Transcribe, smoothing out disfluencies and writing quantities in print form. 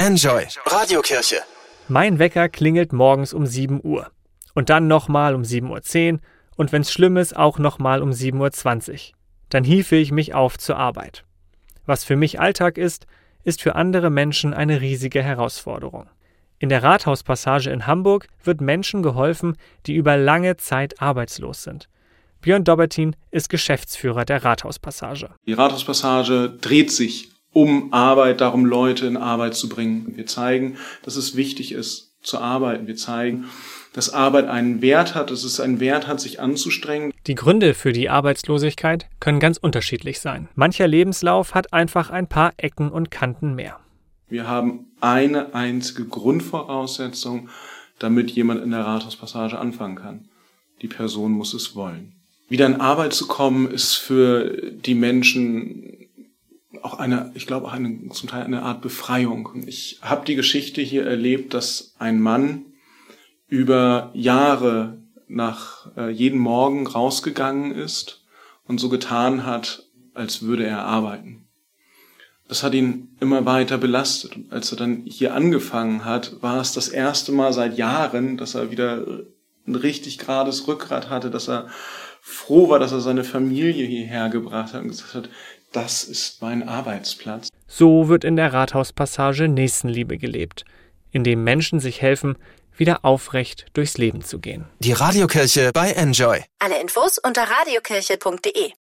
Enjoy Radiokirche. Mein Wecker klingelt morgens um 7 Uhr. Und dann nochmal um 7.10 Uhr und wenn's schlimm ist, auch nochmal um 7.20 Uhr. Dann hiefe ich mich auf zur Arbeit. Was für mich Alltag ist für andere Menschen eine riesige Herausforderung. In der Rathauspassage in Hamburg wird Menschen geholfen, die über lange Zeit arbeitslos sind. Björn Dobertin ist Geschäftsführer der Rathauspassage. Die Rathauspassage dreht sich um Arbeit, darum Leute in Arbeit zu bringen. Wir zeigen, dass es wichtig ist, zu arbeiten. Wir zeigen, dass Arbeit einen Wert hat, dass es einen Wert hat, sich anzustrengen. Die Gründe für die Arbeitslosigkeit können ganz unterschiedlich sein. Mancher Lebenslauf hat einfach ein paar Ecken und Kanten mehr. Wir haben eine einzige Grundvoraussetzung, damit jemand in der Rathauspassage anfangen kann. Die Person muss es wollen. Wieder in Arbeit zu kommen, ist für die Menschen auch zum Teil eine Art Befreiung. Ich habe die Geschichte hier erlebt, dass ein Mann über Jahre nach jeden Morgen rausgegangen ist und so getan hat, als würde er arbeiten. Das hat ihn immer weiter belastet. Und als er dann hier angefangen hat, war es das erste Mal seit Jahren, dass er wieder ein richtig gerades Rückgrat hatte, dass er froh war, dass er seine Familie hierher gebracht hat und gesagt hat, das ist mein Arbeitsplatz. So wird in der Rathauspassage Nächstenliebe gelebt, indem Menschen sich helfen, wieder aufrecht durchs Leben zu gehen. Die Radiokirche bei Enjoy. Alle Infos unter radiokirche.de.